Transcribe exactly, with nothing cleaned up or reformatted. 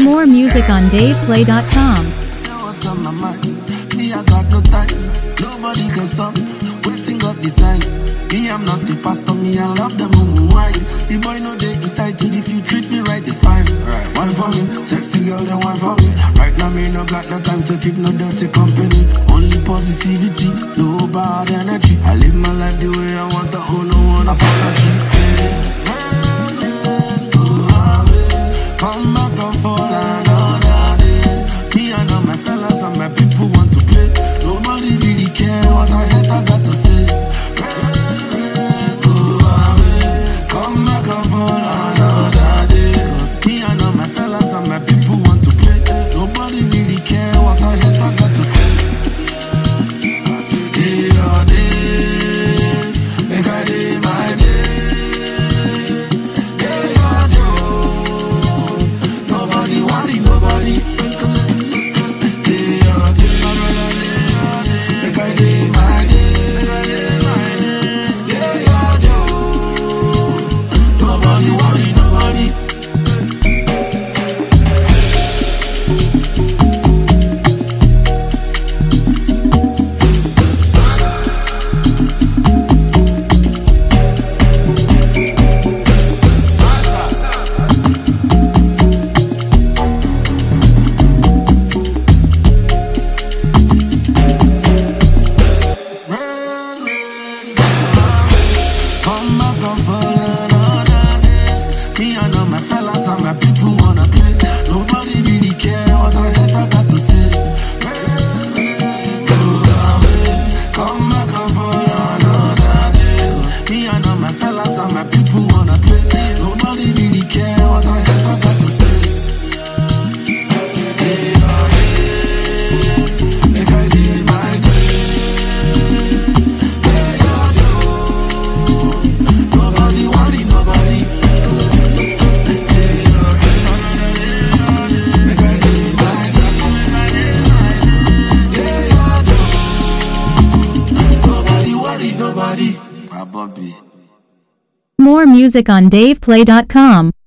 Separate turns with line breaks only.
More music on dave play dot com.
Say what's on my mind. Me, I got no time. Nobody can stop. Waiting God design. Me, I'm not the pastor. Me, I love them who wine. The boy know they entitled. If you treat me right, it's fine. Right. Wine for me, sexy girl, then wine for me. Right now, me no got no time to keep no dirty company. Only positivity, no bad energy. I live my life the way I want. I owe no one apology. Hey, hey, hey, go away. Come back and fall another day. Me and all my fellas and my people want to play. Nobody really care what I hate, I got to say.
More music on dave play dot com.